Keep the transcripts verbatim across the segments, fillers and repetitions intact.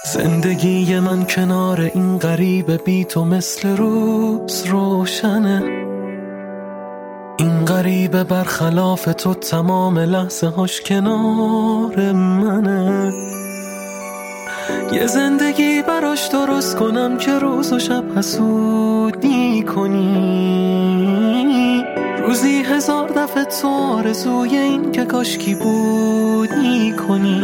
زندگی من کنار این غریبه بی تو مثل روز روشنه. این غریبه برخلاف تو تمام لحظه هاش کنار منه. یه زندگی براش درست کنم که روز و شب حسودی کنی، روزی هزار دفعه تو آرزوی این که کاشکی بودی کنی.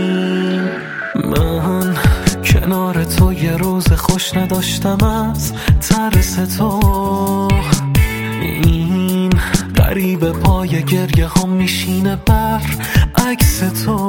من کنار تو یه روز خوش نداشتم از ترس تو. این غریبه پای گریه هم میشینه بر عکس تو.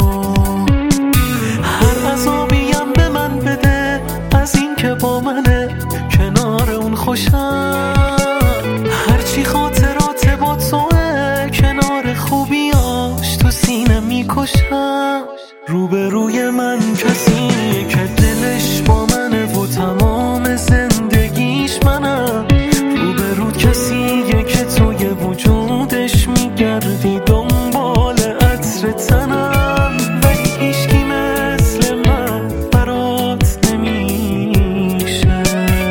هر عذابیم به من بده از این که با منه کنار اون خوشم. هرچی خاطرات با توه کنار خوبیاش تو سینه میکشم. روبروی من کسی که دلش با منه و تمام زندگیش منم. روبرود کسیه که توی وجودش میگردی دنبال عطر تنم. ولی هیچکی مثل من برات نمیشه.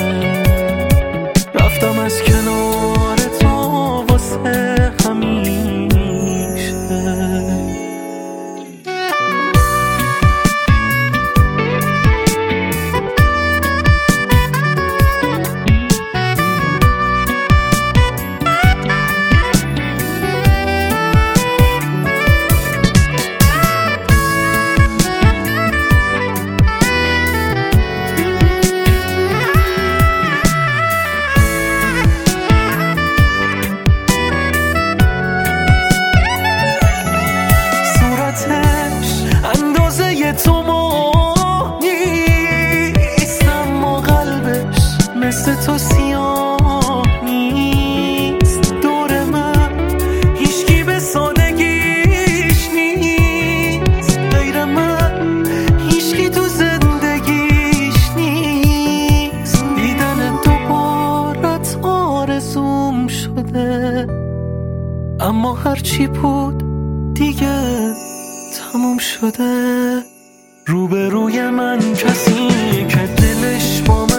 رفتم از کنار تو واسه همیشه. اندازه تو ما نیست اما قلبش مثل تو سیاه نیست. دور من هیچکی به سادگیش نیست غیر من. هیچکی تو زندگیش نیست. دیدن دوبارت آرزوم شده، اما هرچی بود دیگه تموم شده. روبروی من کسی که دلش با